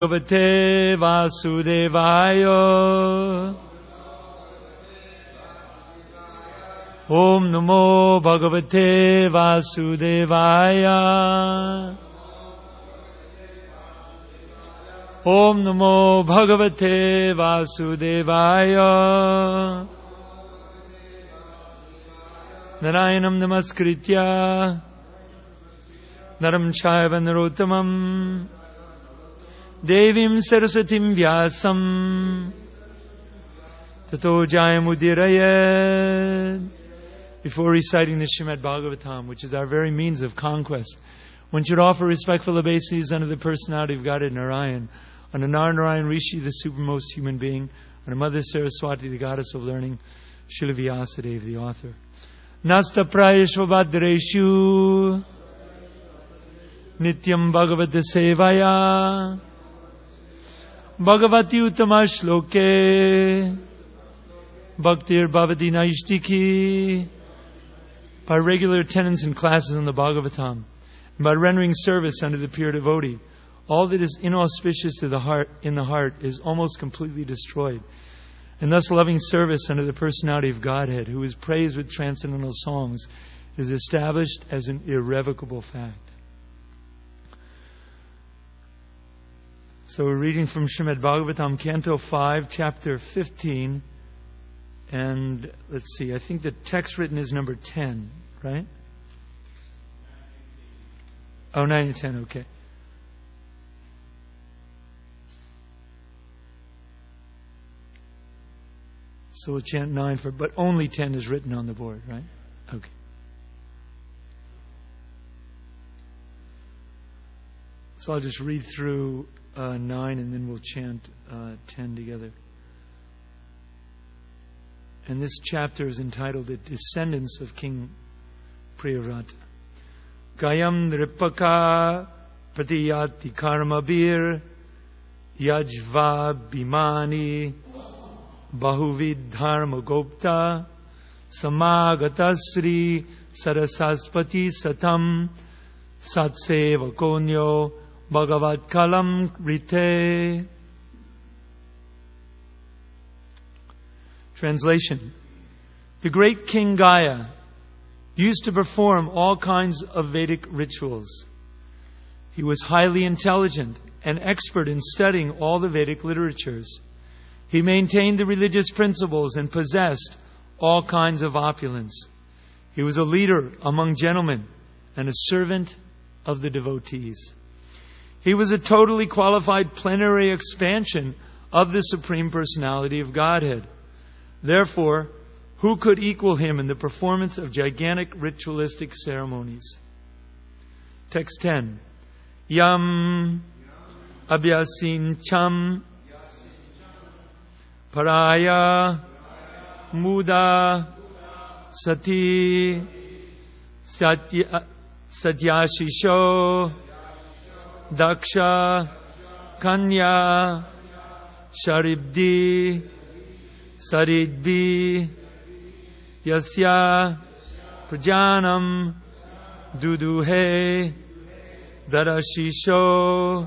Bhagavate Vasudevaya. Om Namo Bhagavate Vasudevaya. Om Namo Bhagavate Vasudevaya. Narayanam Namaskritya Naram Chaiva Narottamam Devim Sarasatim Vyasam Tato Jayamudirayad. Before reciting the Srimad Bhagavatam, which is our very means of conquest, one should offer respectful obeisances unto the personality of Godhead Narayan, unto Narayan Rishi, the supermost human being, unto Mother Saraswati, the goddess of learning, Srila Vyasadeva, the author. Nasta prayashvabhadreshu Nityam Bhagavata Sevaya Bhagavati Uttama Shloke Bhaktir Bhavati Naishtiki. By regular attendance in classes on the Bhagavatam, and by rendering service unto the pure devotee, all that is inauspicious to the heart in the heart is almost completely destroyed. And thus loving service unto the personality of Godhead, who is praised with transcendental songs, is established as an irrevocable fact. So we're reading from Srimad Bhagavatam, Canto 5, Chapter 15. And let's see, I think the text written is number 10, right? Oh, 9 and 10, okay. So we'll chant 9 but only 10 is written on the board, right? Okay. So I'll just read through 9 and then we'll chant 10 together. And this chapter is entitled The Descendants of King Priyavrata. Gayam Nripaka Pratiyati Karmabir Yajva Bhimani Bahuvid Dharma Gopta Samagata Sri Sarasaspati Satam Satseva Konyo Bhagavat Kalam Rite. Translation. The great King Gaya used to perform all kinds of Vedic rituals. He was highly intelligent and expert in studying all the Vedic literatures. He maintained the religious principles and possessed all kinds of opulence. He was a leader among gentlemen and a servant of the devotees. He was a totally qualified plenary expansion of the Supreme Personality of Godhead. Therefore, who could equal him in the performance of gigantic ritualistic ceremonies? Text 10. Yam abhyasin cham paraya muda sati satyashisho daksha kanya sharibdi Saridbi Yasya Prajanam Duduhe Darashisho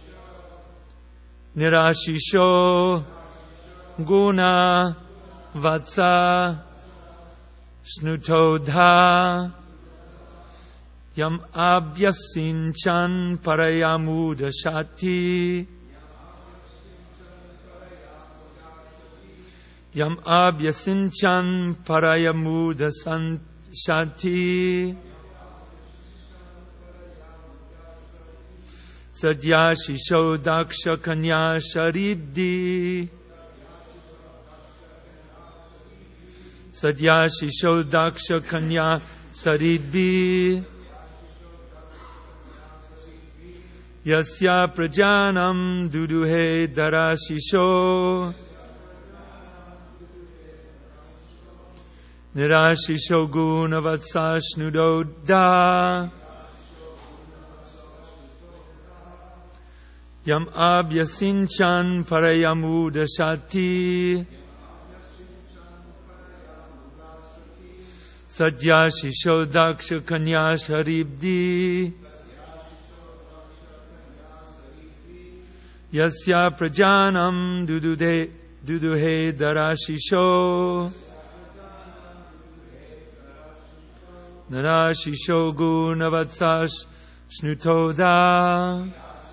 Nirashisho Guna Vatsa Snutodha Yam Abhyasinchan Parayamudashati Yam abhyasinchan parayamuda shanti Sadyashisho daksha kanya sharibdi Sadyashisho daksha kanya saridbi Yasya prajanam duduhe darashisho Nirashisho guna vatsa shnudoda Yam abhyasinchan parayamudashati Sadyashisho daksha kanya sharibdi Yasya prajanam duduhe darashisho. Narashisho gunavatsas shnutoda.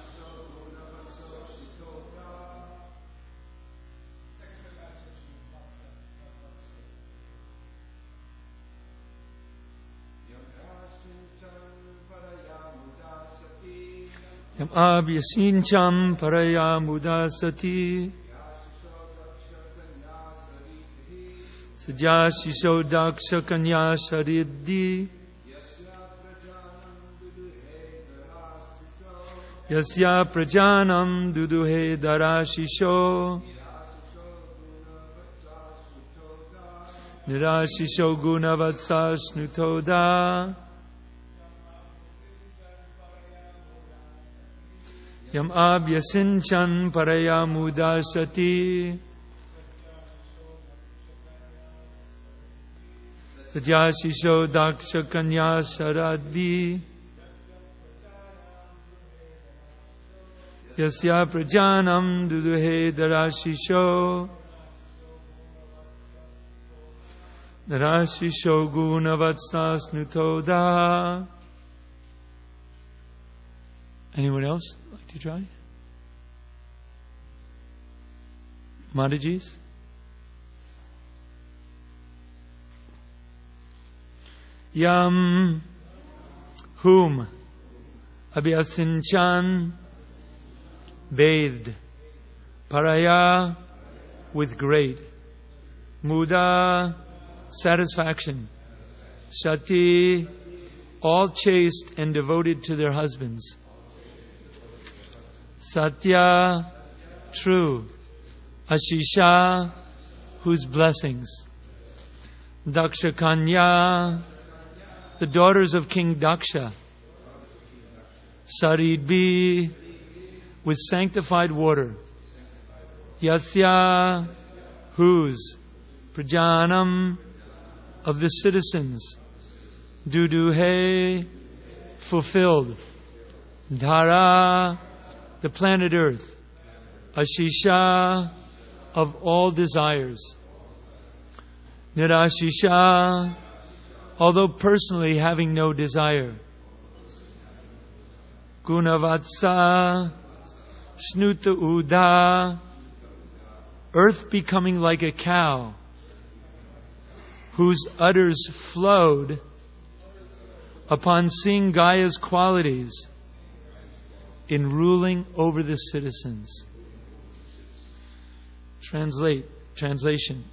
Yam abhyasincham parayamudasati. Sajashisho daksha kanya shariddi. Yasya prajanam duduhe darashisho. Nirashisho gunavatsas nutoda. Yam abhyasincham parayamudasati. Sajashisho daksha kanya sharadbi. Yasya prajanam duduhe darashisho. Narashisho gunavatsas nutoda. Anyone else like to try? Madhajis? Yam whom abhyasinchan bathed, paraya with great, muda satisfaction, sati all chaste and devoted to their husbands, satya true, ashisha whose blessings, daksha kanya the daughters of King Daksha, saridbi with sanctified water, yasya whose, prajanam of the citizens, duduhe fulfilled, dhara the planet earth, ashisha of all desires, nirashisha although personally having no desire, gunavatsa shnuta uda earth becoming like a cow whose udders flowed upon seeing Gaia's qualities in ruling over the citizens. Translation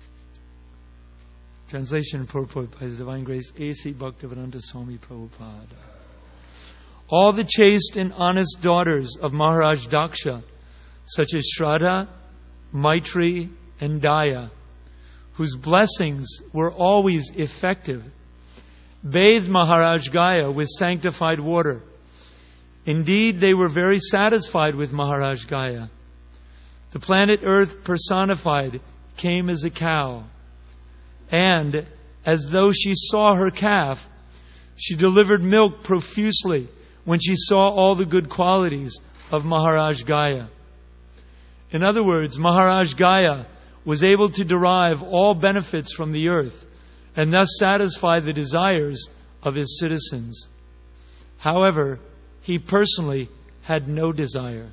and purport by His Divine Grace A.C. Bhaktivedanta Swami Prabhupada. All the chaste and honest daughters of Maharaj Daksha, such as Shraddha, Maitri, and Daya, whose blessings were always effective, bathed Maharaj Gaya with sanctified water. Indeed, they were very satisfied with Maharaj Gaya. The planet Earth personified came as a cow, and as though she saw her calf, she delivered milk profusely when she saw all the good qualities of Maharaj Gaya. In other words, Maharaj Gaya was able to derive all benefits from the earth and thus satisfy the desires of his citizens. However, he personally had no desire.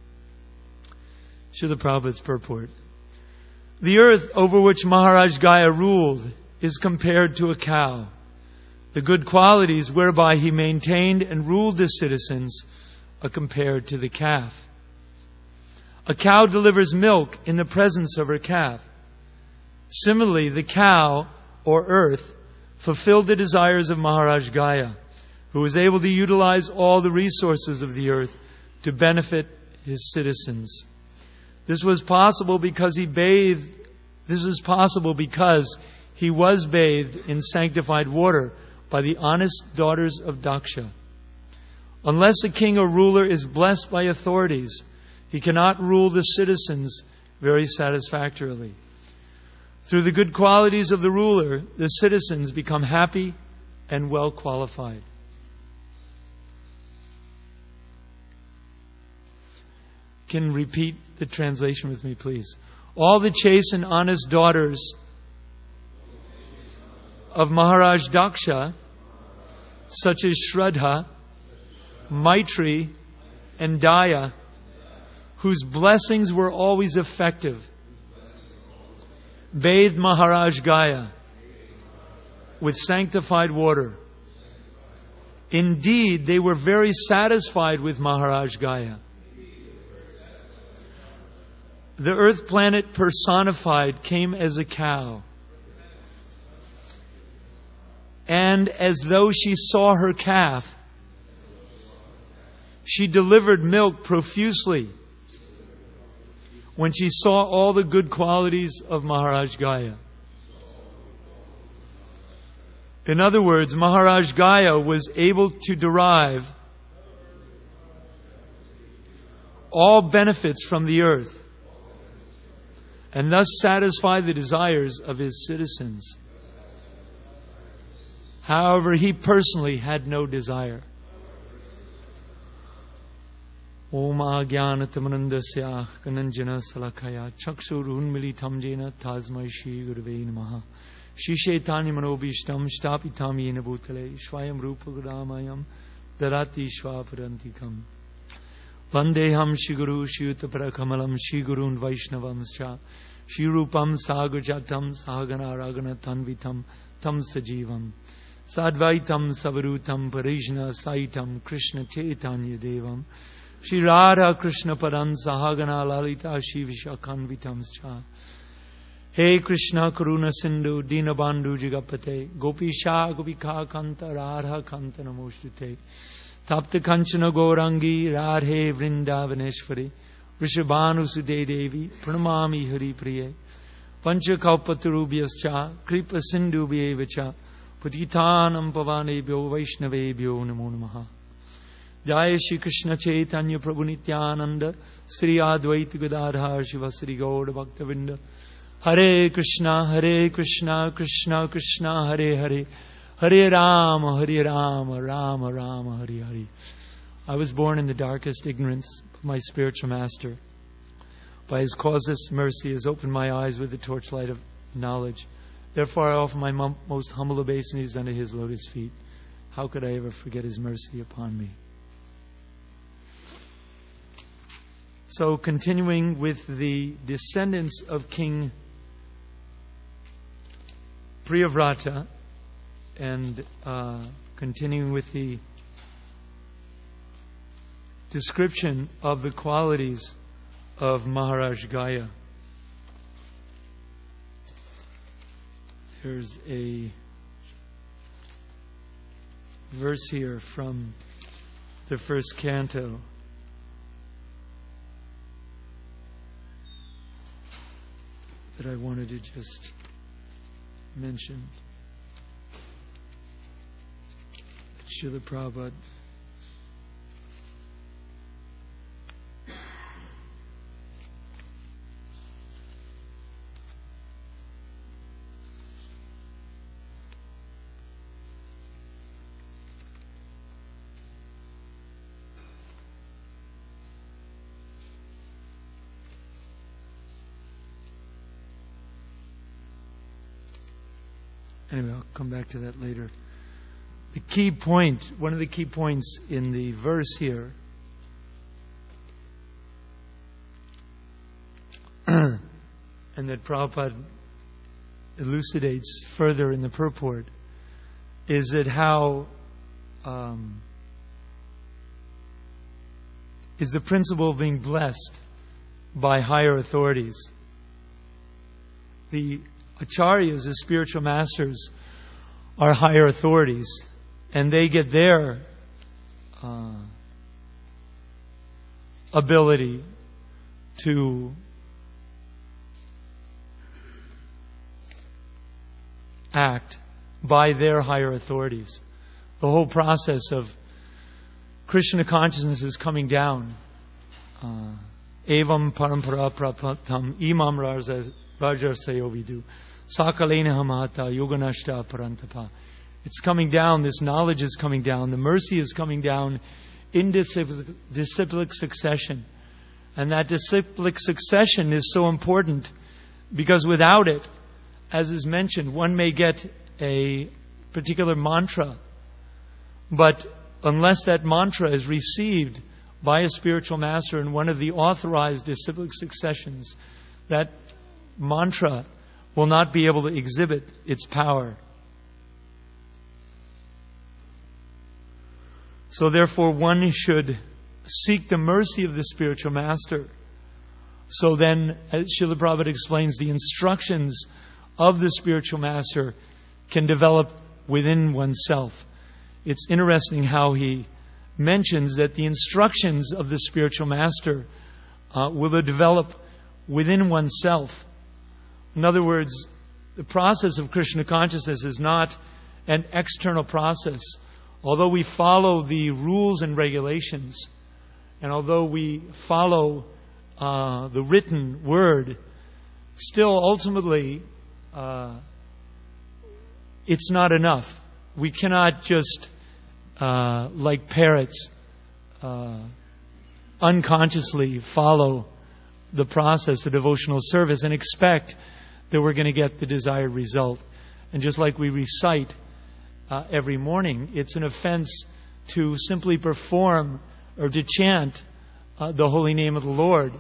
Srila Prabhupada's purport. The earth over which Maharaj Gaya ruled is compared to a cow. The good qualities whereby he maintained and ruled the citizens are compared to the calf. A cow delivers milk in the presence of her calf. Similarly, the cow, or earth, fulfilled the desires of Maharaj Gaya, who was able to utilize all the resources of the earth to benefit his citizens. This was possible because he was bathed in sanctified water by the honest daughters of Daksha. Unless a king or ruler is blessed by authorities, he cannot rule the citizens very satisfactorily. Through the good qualities of the ruler, the citizens become happy and well qualified. can repeat the translation with me, please. All the chaste and honest daughters of Maharaj Daksha, such as Shraddha, Maitri, and Daya, whose blessings were always effective, bathed Maharaj Gaya with sanctified water. Indeed, they were very satisfied with Maharaj Gaya. The earth planet personified came as a cow. And as though she saw her calf, she delivered milk profusely when she saw all the good qualities of Maharaj Gaya. In other words, Maharaj Gaya was able to derive all benefits from the earth and thus satisfy the desires of his citizens. However, he personally had no desire. Om Ajnanatamanandasya Kananjana Salakaya Chakshurunmilitam Jena Tasmai Shri Gurave Namaha Shri Chaitanya Manobishtam Shtapitam Yena Bhutale Shvayam Rupa Gudamayam Darati Shvaparantikam Vandeham Shri Guru Shri Uttapara Shri Gurun Vaishnavamscha Shri Rupam Sagujatam Sahagana Ragana Tanvitam Tam Sajivam Sadvaitam Savarutam Parijna Saitam Krishna Chaitanya Devam Shri Radha Krishna Padan Sahagana Lalita Shivisha Kanvitamscha Hey Krishna Karuna Sindhu Dinabandhu Jigapate Gopisha Gopika Kanta Radha Kanta Namoshtute Tapta Kanchana Gaurangi Radhe Vrindavaneshwari Rishabhanu Sude Devi Pranamami Hari Priye Panchakalpatarubhyascha Kripa Sindhu Bhyevacha Patitanam Pavanebhyo Vaishnavebhyo Namo Namaha Jaya Shri Krishna Chaitanya Prabhu Nityananda Sri Advaita Gadadhar Shiva Sri Gaura Bhaktavinda Hare Krishna Krishna Krishna Hare Hare Hare Rama Rama Rama Hare Hare. I was born in the darkest ignorance, but my spiritual master, by his causeless mercy, has opened my eyes with the torchlight of knowledge. Therefore I offer my most humble obeisances under his lotus feet. How could I ever forget his mercy upon me? So, continuing with the descendants of King Priyavrata and continuing with the description of the qualities of Maharaj Gaya. There's a verse here from the first canto. That I wanted to just mention. Srila Prabhupada Anyway, I'll come back to that later. The key point, one of the key points in the verse here, and that Prabhupada elucidates further in the purport, is that how is the principle of being blessed by higher authorities. The acharyas, the spiritual masters, are higher authorities, and they get their ability to act by their higher authorities. The whole process of Krishna consciousness is coming down. Evam parampara prapatam imam rajarsayo vidu sakalena hamata yoganashta parantapa. It's coming down, this knowledge is coming down, the mercy is coming down in disciplic succession And that disciplic succession is so important because without it, as is mentioned, one may get a particular mantra, but unless that mantra is received by a spiritual master in one of the authorized disciplic successions, that mantra will not be able to exhibit its power. So therefore one should seek the mercy of the spiritual master. So then, as Srila Prabhupada explains, the instructions of the spiritual master can develop within oneself. It's interesting how he mentions that the instructions of the spiritual master will develop within oneself. In other words, the process of Krishna consciousness is not an external process. Although we follow the rules and regulations, and although we follow the written word, still ultimately it's not enough. We cannot just, like parrots, unconsciously follow the process of devotional service and expect that we're going to get the desired result. And just like we recite every morning, it's an offense to simply perform or to chant the holy name of the Lord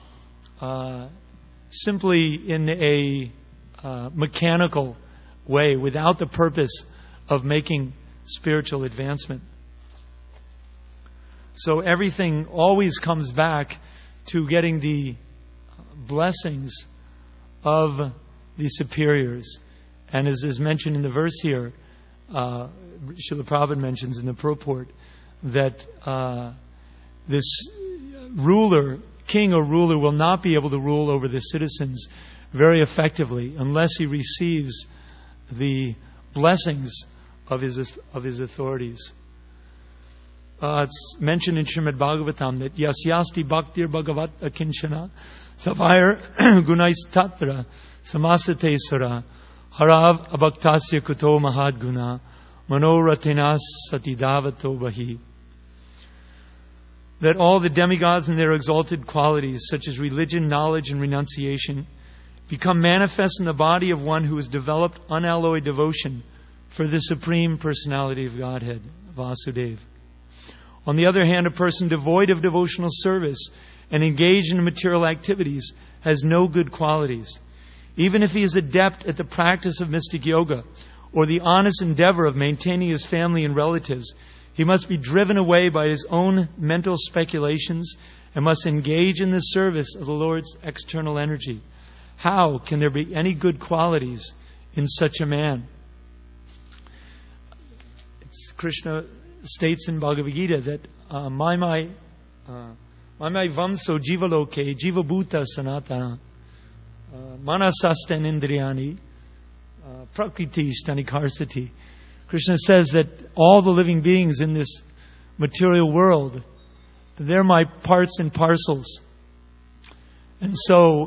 simply in a mechanical way without the purpose of making spiritual advancement. So everything always comes back to getting the blessings of the superiors. And as is mentioned in the verse here, Srila Prabhupada mentions in the purport that this king or ruler will not be able to rule over the citizens very effectively unless he receives the blessings of his authorities. It's mentioned in Srimad Bhagavatam that Yasyasti Bhaktir Bhagavat Akinchana Savair Gunais Tatra Samasate Sara Harav Abhaktasya Kuto Mahad Guna Manoratenas Satidavato Bahi. That all the demigods and their exalted qualities, such as religion, knowledge, and renunciation, become manifest in the body of one who has developed unalloyed devotion for the Supreme Personality of Godhead, Vasudeva. On the other hand, a person devoid of devotional service and engaged in material activities has no good qualities. Even if he is adept at the practice of mystic yoga or the honest endeavor of maintaining his family and relatives, he must be driven away by his own mental speculations and must engage in the service of the Lord's external energy. How can there be any good qualities in such a man? Krishna states in Bhagavad Gita that Maimai Vamso Jivaloke Jiva Bhuta Sanatana Manasasten Indriyani Prakriti Shthanikarsati. Krishna says that all the living beings in this material world, they're my parts and parcels. And so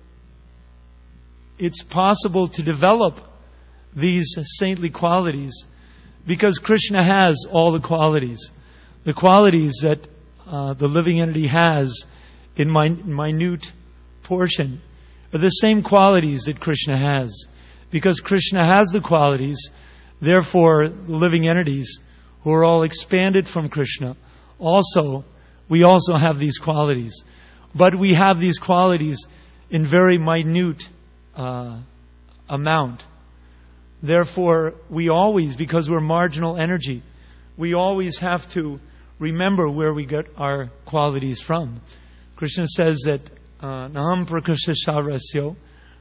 it's possible to develop these saintly qualities because Krishna has all the qualities. The qualities that the living entity has in minute portion are the same qualities that Krishna has. Because Krishna has the qualities, therefore the living entities who are all expanded from Krishna, we also have these qualities. But we have these qualities in very minute amount. Therefore, we always, because we're marginal energy, we always have to remember where we get our qualities from. Krishna says that Naham Prakasha Shavrasyo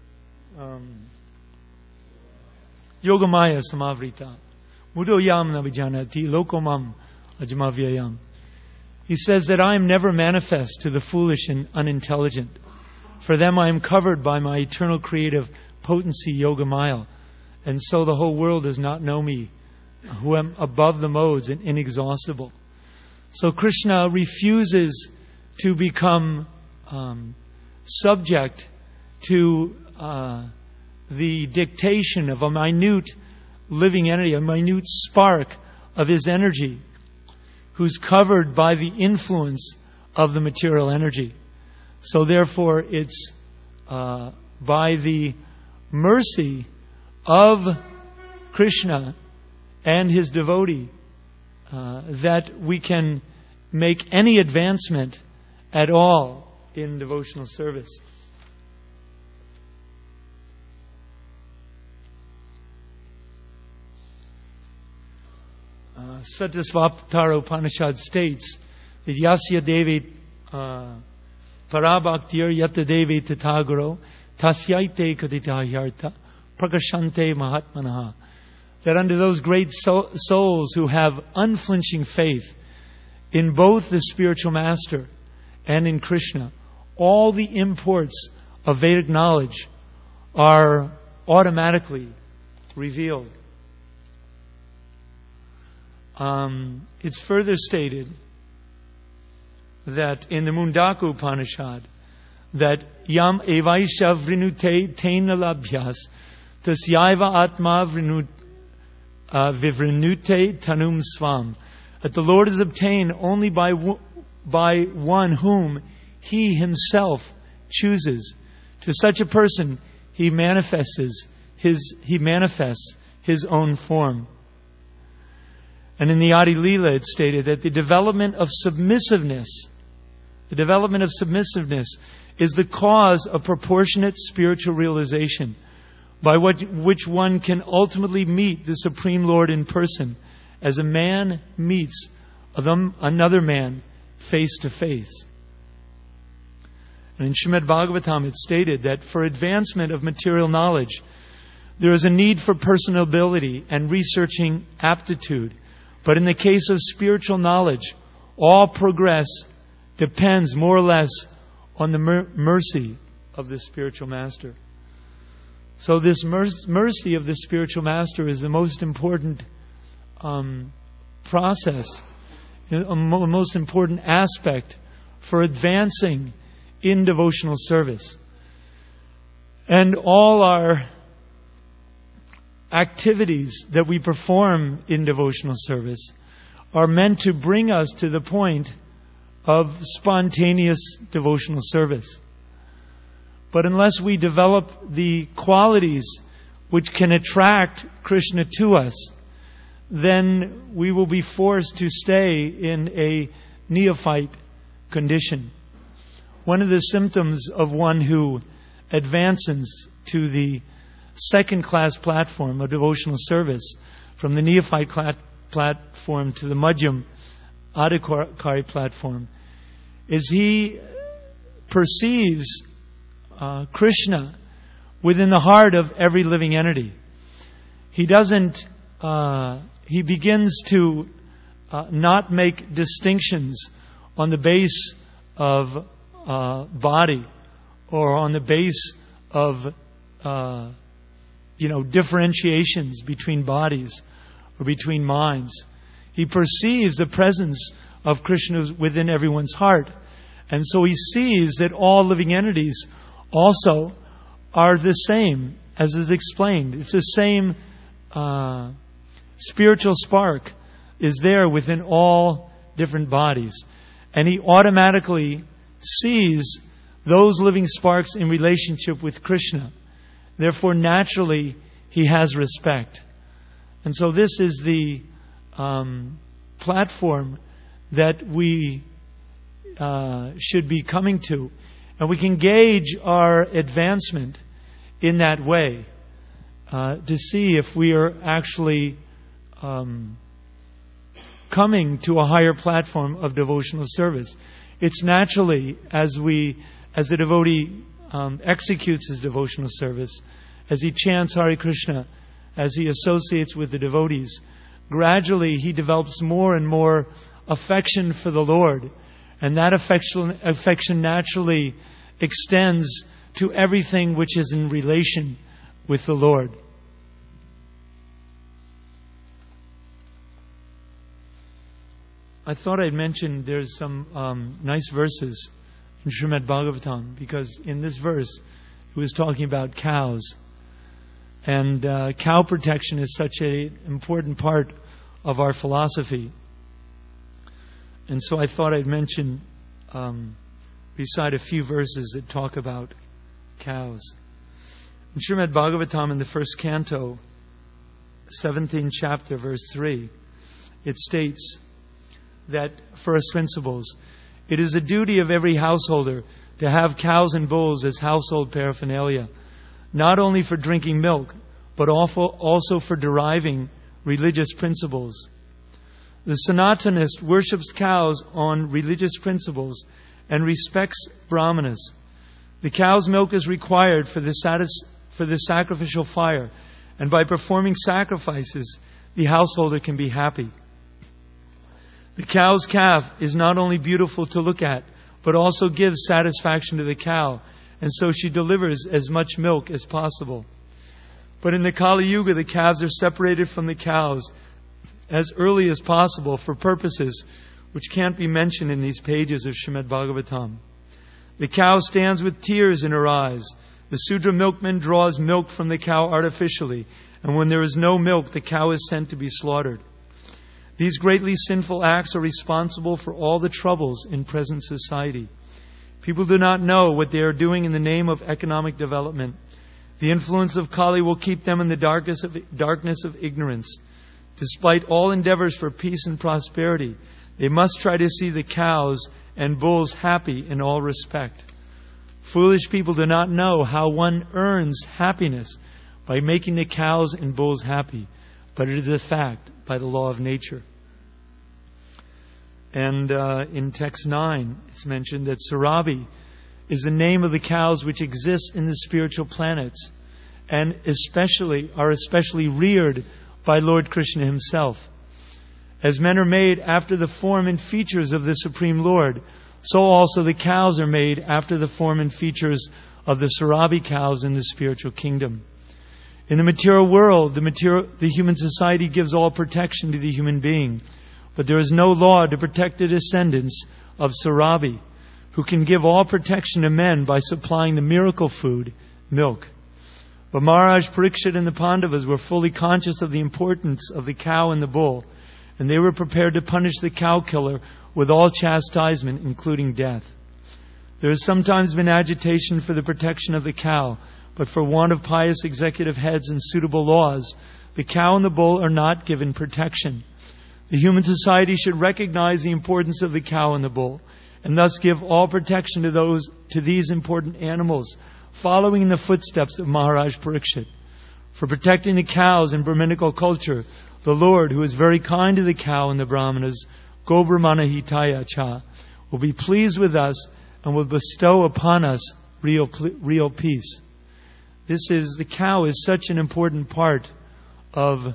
Yogamaya Samavrita Mudoyam Navijanati Lokomam Ajmavyayam. He says that I am never manifest to the foolish and unintelligent. For them I am covered by my eternal creative potency Yogamaya. And so the whole world does not know me, who am above the modes and inexhaustible. So Krishna refuses to become subject to the dictation of a minute living entity, a minute spark of his energy, who's covered by the influence of the material energy. So therefore, it's by the mercy of Krishna and his devotee that we can make any advancement at all in devotional service. Svetasvatara Upanishad states that Yasya Devi Parabhaktir Yata Devi Tatagaro Tasyaite Kaditahyartha Prakashante Mahatmanaha, that under those great souls who have unflinching faith in both the spiritual master and in Krishna, all the imports of Vedic knowledge are automatically revealed. It's further stated that in the Mundaka Upanishad that Yam evaisha vrinute tena labhyas tasyaiva atma vivrinute tanum svam, that the Lord is obtained only by one whom He Himself chooses. To such a person He manifests His own form. And in the Adi Leela it's stated that the development of submissiveness is the cause of proportionate spiritual realization, by which one can ultimately meet the Supreme Lord in person, as a man meets another man face to face. And in Srimad Bhagavatam it's stated that for advancement of material knowledge, there is a need for personal ability and researching aptitude. But in the case of spiritual knowledge, all progress depends more or less on the mercy of the spiritual master. So this mercy of the spiritual master is the most important process, the most important aspect for advancing in devotional service. And all our activities that we perform in devotional service are meant to bring us to the point of spontaneous devotional service. But unless we develop the qualities which can attract Krishna to us, then we will be forced to stay in a neophyte condition. One of the symptoms of one who advances to the second-class platform of devotional service, from the neophyte platform to the Madhyam Adhikari platform, is he perceives Krishna within the heart of every living entity. He begins to not make distinctions on the base of body or on the base of differentiations between bodies or between minds. He perceives the presence of Krishna within everyone's heart. And so he sees that all living entities also are the same, as is explained. It's the same spiritual spark is there within all different bodies. And he automatically sees those living sparks in relationship with Krishna. Therefore, naturally, he has respect. And so this is the platform that we should be coming to. And we can gauge our advancement in that way to see if we are actually coming to a higher platform of devotional service. It's naturally, as the devotee executes his devotional service, as he chants Hare Krishna, as he associates with the devotees, gradually he develops more and more affection for the Lord. And that affection naturally extends to everything which is in relation with the Lord. I thought I'd mention there's some nice verses in Srimad Bhagavatam, because in this verse it was talking about cows. And cow protection is such an important part of our philosophy. And so I thought I'd mention recite a few verses that talk about cows. In Srimad Bhagavatam, in the first canto, 17th chapter, verse 3, it states that first principles, it is a duty of every householder to have cows and bulls as household paraphernalia, not only for drinking milk, but also for deriving religious principles. The Sanatanist worships cows on religious principles and respects brahmanas. The cow's milk is required for the sacrificial fire, and by performing sacrifices, the householder can be happy. The cow's calf is not only beautiful to look at, but also gives satisfaction to the cow, and so she delivers as much milk as possible. But in the Kali Yuga, the calves are separated from the cows as early as possible for purposes which can't be mentioned in these pages of Srimad Bhagavatam. The cow stands with tears in her eyes. The Sudra milkman draws milk from the cow artificially, and when there is no milk, the cow is sent to be slaughtered. These greatly sinful acts are responsible for all the troubles in present society. People do not know what they are doing in the name of economic development. The influence of Kali will keep them in the darkness of ignorance. Despite all endeavors for peace and prosperity, they must try to see the cows and bulls happy in all respect. Foolish people do not know how one earns happiness by making the cows and bulls happy, but it is a fact by the law of nature. And in text 9, it's mentioned that Surabhi is the name of the cows which exist in the spiritual planets and are especially reared by Lord Krishna himself. As men are made after the form and features of the Supreme Lord, so also the cows are made after the form and features of the Surabhi cows in the spiritual kingdom. In the material world, the human society gives all protection to the human being, but there is no law to protect the descendants of Surabhi, who can give all protection to men by supplying the miracle food, milk. But Maharaj Parikshit and the Pandavas were fully conscious of the importance of the cow and the bull, and they were prepared to punish the cow killer with all chastisement, including death. There has sometimes been agitation for the protection of the cow, but for want of pious executive heads and suitable laws, the cow and the bull are not given protection. The human society should recognize the importance of the cow and the bull, and thus give all protection to these important animals, following in the footsteps of Maharaj Parikshit. For protecting the cows in Brahminical culture, the Lord, who is very kind to the cow and the Brahmanas, Go Brahmana Hitaya Cha, will be pleased with us and will bestow upon us real peace. The cow is such an important part of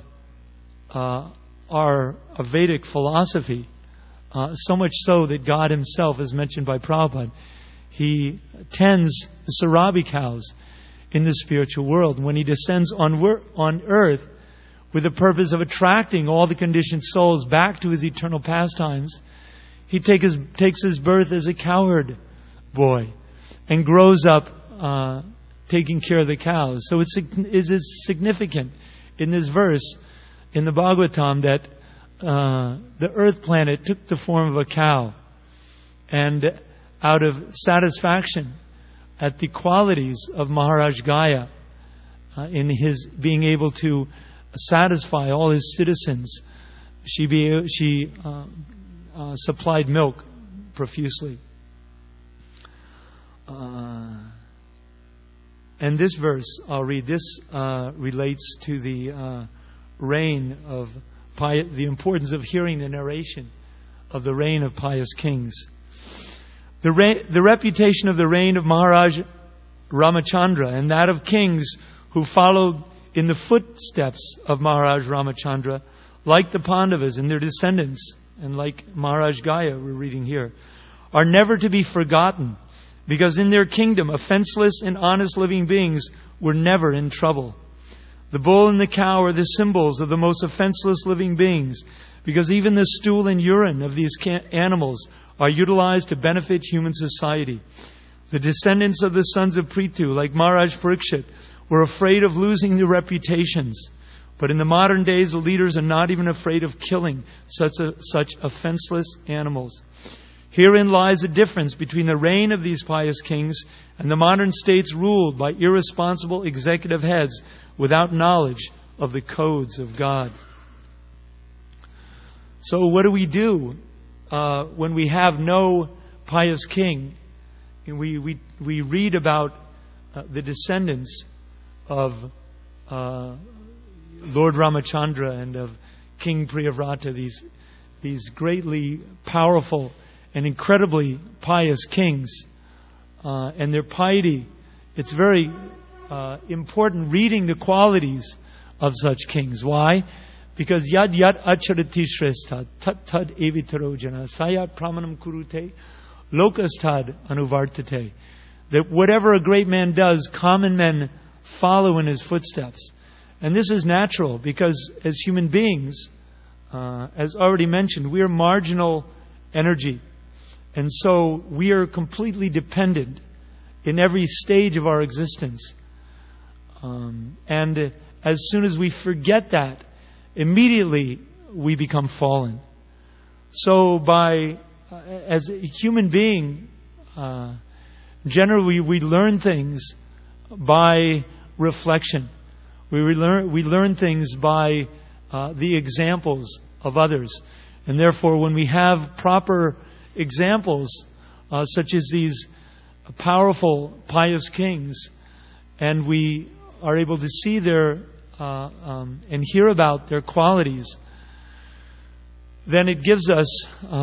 our Vedic philosophy, so much so that God himself, as mentioned by Prabhupada, he tends the Surabhi cows in the spiritual world. When he descends on earth with the purpose of attracting all the conditioned souls back to his eternal pastimes, he takes his birth as a cowherd boy and grows up taking care of the cows. So it is significant in this verse in the Bhagavatam that the earth planet took the form of a cow, and out of satisfaction at the qualities of Maharaj Gaya in his being able to satisfy all his citizens, she supplied milk profusely. And this verse, I'll read, this relates to the reign of the importance of hearing the narration of the reign of pious kings. The reputation of the reign of Maharaj Ramachandra and that of kings who followed in the footsteps of Maharaj Ramachandra, like the Pandavas and their descendants, and like Maharaj Gaya we're reading here, are never to be forgotten, because in their kingdom, offenseless and honest living beings were never in trouble. The bull and the cow are the symbols of the most offenseless living beings, because even the stool and urine of these animals are utilized to benefit human society. The descendants of the sons of Prithu, like Maharaj Parikshit, were afraid of losing their reputations. But in the modern days, the leaders are not even afraid of killing such offenseless animals. Herein lies the difference between the reign of these pious kings and the modern states ruled by irresponsible executive heads without knowledge of the codes of God. So what do we do when we have no pious king? And we read about the descendants of Lord Ramachandra and of King Priyavrata, these greatly powerful and incredibly pious kings, and their piety. It's very important reading the qualities of such kings. Why? Because yad acharati shrestha tat tad evitarojana sayat pramanam kurute lokastad anuvartate. That whatever a great man does, common men follow in his footsteps. And this is natural because as human beings, as already mentioned, we are marginal energy. And so we are completely dependent in every stage of our existence. And as soon as we forget that, immediately we become fallen. So as a human being, generally we learn things by reflection. We learn things by the examples of others. And therefore, when we have proper examples, such as these powerful, pious kings, and we are able to see their and hear about their qualities, then it gives us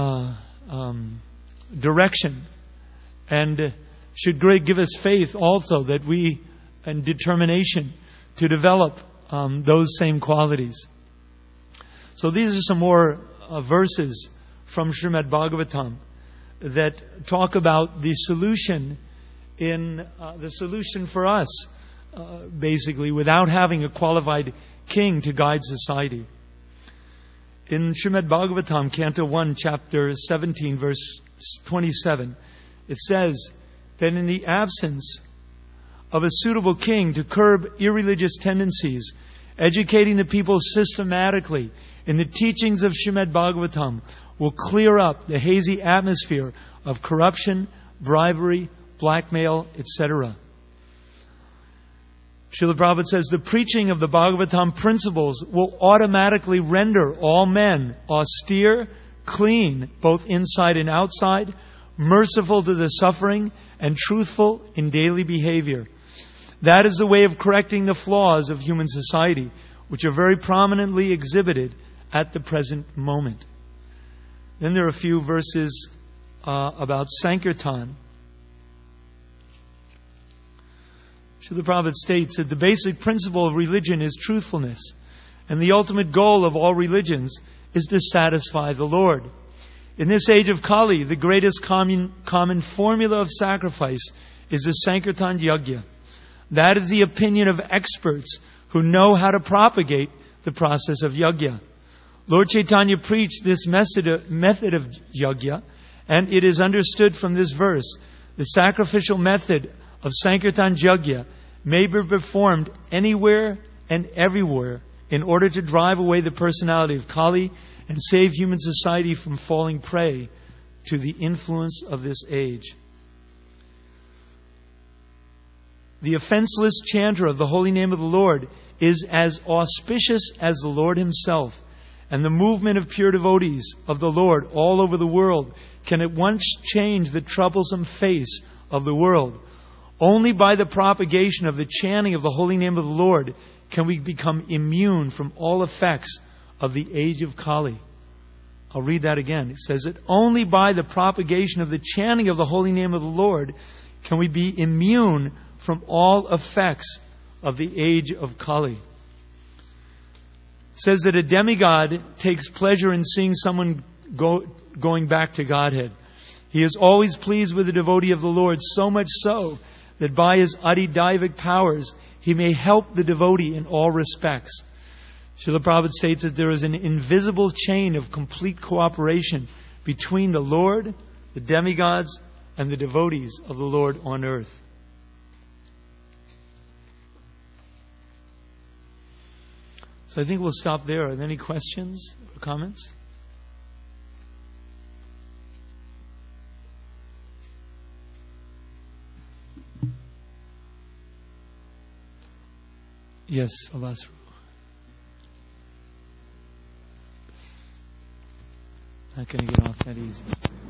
direction, and should give us faith also and determination to develop those same qualities. So these are some more verses from Srimad Bhagavatam that talk about the solution for us, basically, without having a qualified king to guide society. In Srimad Bhagavatam, Canto 1, Chapter 17, verse 27, it says that in the absence of a suitable king to curb irreligious tendencies, educating the people systematically in the teachings of Srimad Bhagavatam will clear up the hazy atmosphere of corruption, bribery, blackmail, etc. Srila Prabhupada says the preaching of the Bhagavatam principles will automatically render all men austere, clean, both inside and outside, merciful to the suffering, and truthful in daily behavior. That is the way of correcting the flaws of human society, which are very prominently exhibited at the present moment. Then there are a few verses about Sankirtan. Srila Prabhupada states that the basic principle of religion is truthfulness, and the ultimate goal of all religions is to satisfy the Lord. In this age of Kali, the greatest common formula of sacrifice is the Sankirtan Yajna. That is the opinion of experts who know how to propagate the process of Yajna. Lord Chaitanya preached this method of Yajna, and it is understood from this verse. The sacrificial method of Sankirtan Yajna may be performed anywhere and everywhere in order to drive away the personality of Kali and save human society from falling prey to the influence of this age. The offenseless chanter of the holy name of the Lord is as auspicious as the Lord Himself, and the movement of pure devotees of the Lord all over the world can at once change the troublesome face of the world. Only by the propagation of the chanting of the holy name of the Lord can we become immune from all effects of the age of Kali. I'll read that again. It says that only by the propagation of the chanting of the holy name of the Lord can we be immune from all effects of the age of Kali. It says that a demigod takes pleasure in seeing someone going back to Godhead. He is always pleased with the devotee of the Lord, so much so that by his adidaivic powers he may help the devotee in all respects. Srila Prabhupada states that there is an invisible chain of complete cooperation between the Lord, the demigods, and the devotees of the Lord on earth. So I think we'll stop there. Are there any questions or comments? Yes, Abbas. Not going to get off that easy.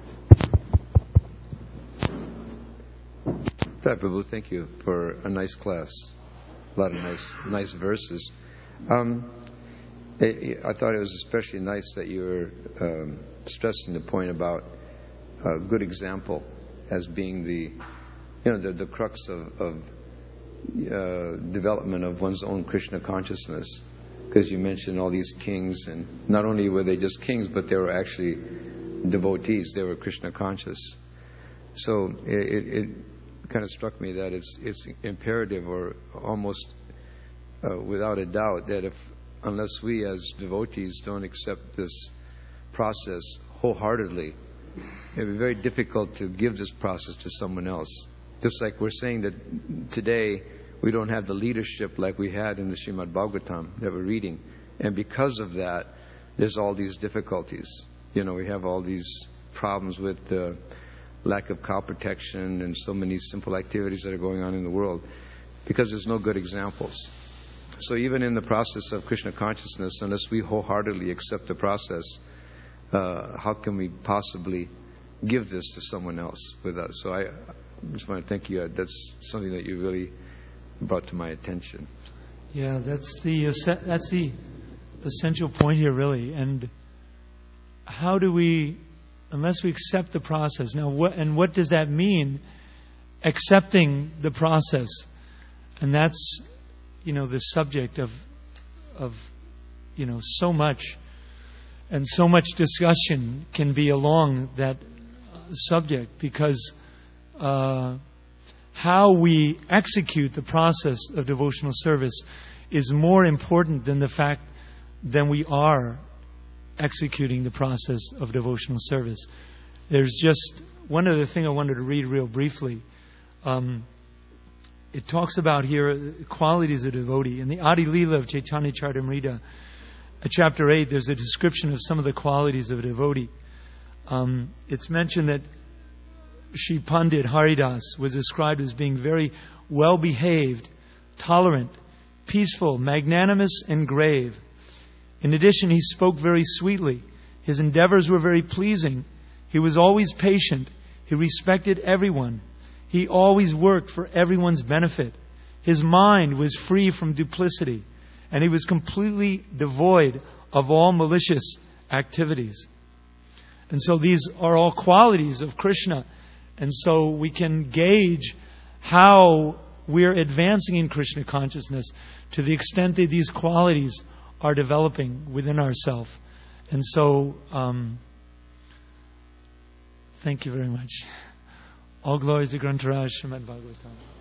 Prabhu, thank you for a nice class. A lot of nice verses. I thought it was especially nice that you were stressing the point about a good example as being the crux of development of one's own Krishna consciousness. Because you mentioned all these kings, and not only were they just kings, but they were actually devotees. They were Krishna conscious. So it kind of struck me that it's imperative, or almost without a doubt, that unless we as devotees don't accept this process wholeheartedly, it would be very difficult to give this process to someone else. Just like we're saying that today we don't have the leadership like we had in the Srimad Bhagavatam that we're reading. And because of that, there's all these difficulties. We have all these problems with the lack of cow protection and so many simple activities that are going on in the world because there's no good examples. So even in the process of Krishna consciousness, unless we wholeheartedly accept the process, how can we possibly give this to someone else with us? So I just want to thank you. That's something that you really brought to my attention. Yeah, that's the essential point here, really. And how do we, unless we accept the process? Now, what does that mean? Accepting the process, and that's the subject of so much, and so much discussion can be along that subject, because how we execute the process of devotional service is more important than the fact that we are executing the process of devotional service. There's just one other thing I wanted to read real briefly. It talks about here qualities of devotee. In the Adi Leela of Chaitanya Charitamrita, chapter 8, there's a description of some of the qualities of a devotee. It's mentioned that Shri Pandit Haridas was described as being very well-behaved, tolerant, peaceful, magnanimous, and grave. In addition, he spoke very sweetly. His endeavors were very pleasing. He was always patient. He respected everyone. He always worked for everyone's benefit. His mind was free from duplicity, and he was completely devoid of all malicious activities. And so these are all qualities of Krishna. And so we can gauge how we're advancing in Krishna consciousness to the extent that these qualities are developing within ourselves. And so, thank you very much. All glories to Grantaraj Srimad Bhagavatam.